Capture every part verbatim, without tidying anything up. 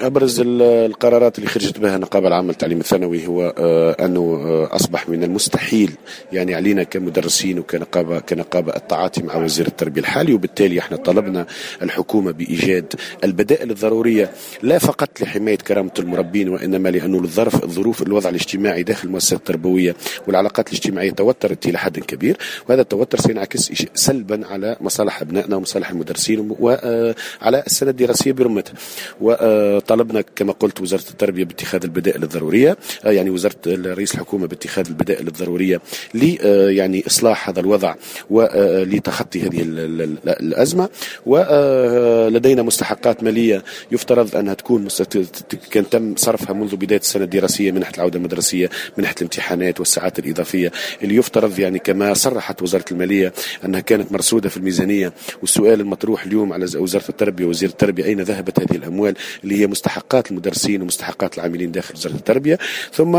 أبرز القرارات اللي خرجت بها النقابة العامة للتعليم الثانوي هو أنه أصبح من المستحيل يعني علينا كمدرسين وكنقابة كنقابة التعاطي مع وزير التربية الحالي، وبالتالي احنا طلبنا الحكومة بإيجاد البدائل الضرورية لا فقط لحماية كرامة المربين، وإنما لأنه الظرف الظروف الوضع الاجتماعي داخل المؤسسات التربوية والعلاقات الاجتماعية توترت إلى حد كبير، وهذا التوتر سينعكس سلبا على مصالح أبنائنا ومصالح المدرسين وعلى السنة الدراسية برمتها. وطلبنا كما قلت وزارة التربية باتخاذ البدائل الضرورية، يعني وزارة رئيس الحكومة باتخاذ البدائل الضرورية ل يعني إصلاح هذا الوضع ولتخطي هذه الأزمة. ولدينا مستحقات مالية يفترض أنها تكون كان تم صرفها منذ بداية السنة الدراسية، منحة العودة المدرسية، منحة الامتحانات والساعات الإضافية، اللي يفترض يعني كما صرحت وزارة المالية أنها كانت مرصودة في الميزانية. والسؤال المطروح اليوم على وزارة التربية ووزير التربية أين ذهبت هذه الأموال اللي هي مستحقات المدرسين ومستحقات العاملين داخل وزارة التربية. ثم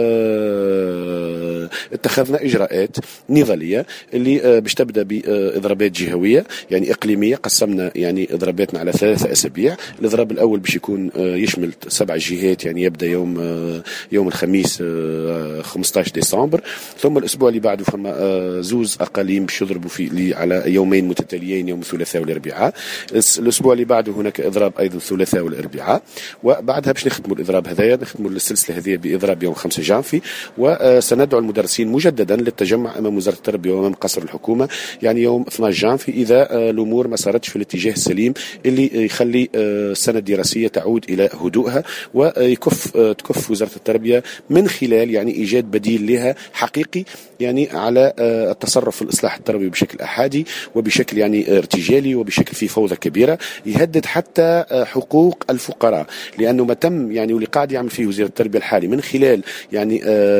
اتخذنا إجراءات نضالية اللي باش تبدأ بإضرابات جهوية يعني إقليمية، قسمنا يعني إضراباتنا على ثلاثة أسابيع. الإضراب الأول باش يكون يشمل سبع جهات، يعني يبدأ يوم يوم الخميس خمسة عشر ديسمبر، ثم الأسبوع اللي بعده فما زوز أقاليم باش يضربوا في على يومين متتاليين، يوم الثلاثاء والأربعاء. الأسبوع اللي بعده هناك إضراب أيضا الثلاثاء والأربعاء، وبعدها باش نختموا الإضراب هذايا، نختموا السلسلة هذه بإضراب يوم خمسة جانفي. وسندعو المدرسين مجددا للتجمع أمام وزارة التربية وأمام قصر الحكومة يعني يوم اثني عشر جانفي إذا الأمور ما صارتش في الاتجاه السليم اللي يخلي السنة الدراسية تعود إلى هدوءها، ويكف تكف وزارة التربية من خلال يعني إيجاد بديل لها حقيقي يعني على التصرف في الإصلاح التربوي بشكل أحادي وبشكل يعني ارتجالي وبشكل فيه فوضى كبيرة يهدد حتى حقوق الفقراء. لأنه ما تم يعني واللي قاعد يعمل فيه وزير التربية الحالي من خلال يعني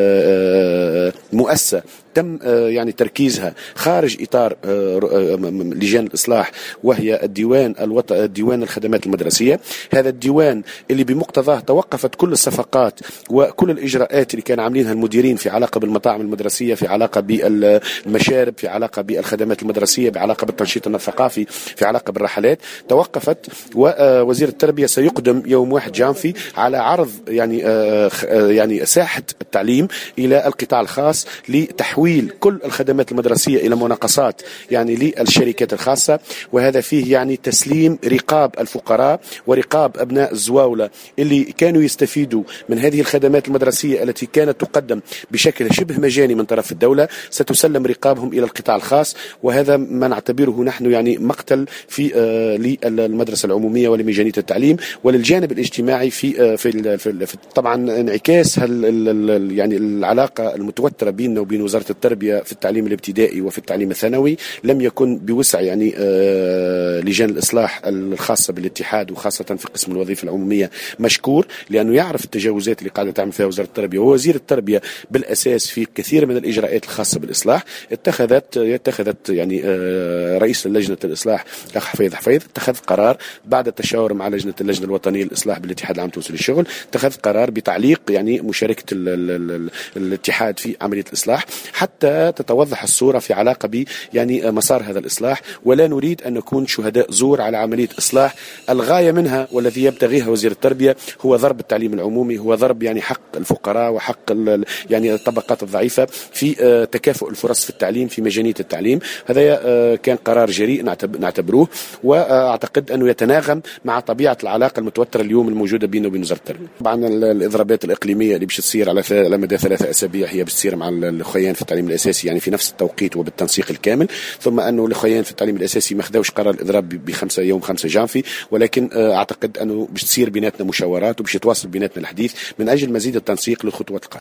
مؤسسة تم يعني تركيزها خارج إطار لجان الإصلاح، وهي الديوان الوطني الديوان الخدمات المدرسية. هذا الديوان اللي بمقتضاه توقفت كل الصفقات وكل الإجراءات اللي كان عاملينها المديرين في علاقة بالمطاعم المدرسية، في علاقة بالمشارب، في علاقة بالخدمات المدرسية، بعلاقة بالتنشيط الثقافي، في علاقة بالرحلات، توقفت. ووزير التربية سيقدم يوم واحد جانفي على عرض يعني يعني ساحة التعليم إلى القطاع الخاص لتحويل كل الخدمات المدرسية إلى مناقصات يعني للشركات الخاصة، وهذا فيه يعني تسليم رقاب الفقراء ورقاب أبناء الزواولة اللي كانوا يستفيدوا من هذه الخدمات المدرسية التي كانت تقدم بشكل شبه مجاني من طرف الدولة، ستسلم رقابهم إلى القطاع الخاص. وهذا ما نعتبره نحن يعني مقتل في آه للمدرسة العمومية ولميزانية التعليم وللجانب الاجتماعي في آه في, في, في طبعا انعكاس هال يعني العلاقة المتوترة بيننا وبين وزارة التربية في التعليم الابتدائي وفي التعليم الثانوي لم يكن بوسع يعني آه لجان الإصلاح الخاصة بالاتحاد وخاصة في قسم الوظيفة العمومية مشكور، لأنه يعرف التجاوزات اللي قاعدة تعمل فيها وزارة التربية. ووزير التربية بالأساس في كثير من الإجراءات الخاصة بالإصلاح اتخذت اتخذت يعني آه رئيس لجنة الإصلاح الأخ حفيظ حفيظ اتخذ قرار بعد التشاور مع لجنة اللجنة الوطنية للإصلاح بالاتحاد العام التونسي للشغل، اتخذ قرار بتعليق يعني مشاركة ال ال ال الاتحاد في عملية الإصلاح حتى تتوضح الصورة في علاقة ب يعني مسار هذا الإصلاح. ولا نريد أن نكون شهداء زور على عملية إصلاح الغاية منها والذي يبتغيها وزير التربية هو ضرب التعليم العمومي، هو ضرب يعني حق الفقراء وحق يعني الطبقات الضعيفة في تكافؤ الفرص في التعليم في مجانية التعليم. هذا كان قرار جريء نعتبروه، وأعتقد أنه يتناغم مع طبيعة العلاقة المتوترة اليوم الموجودة بينه وبين وزارة التربية. طبعا الإضرابات الإقليمية اللي باش تصير على على مدى ثلاثة أسابيع هي بتصير مع الخيان في التعليم الأساسي يعني في نفس التوقيت وبالتنسيق الكامل، ثم أنه الخيان في التعليم الأساسي ما خذوش قرار الإضراب بخمسة يوم خمسة جانفي، ولكن أعتقد أنه باش تصير بيناتنا مشاورات وباش يتواصل بيناتنا الحديث من أجل مزيد التنسيق للخطوات القادمة.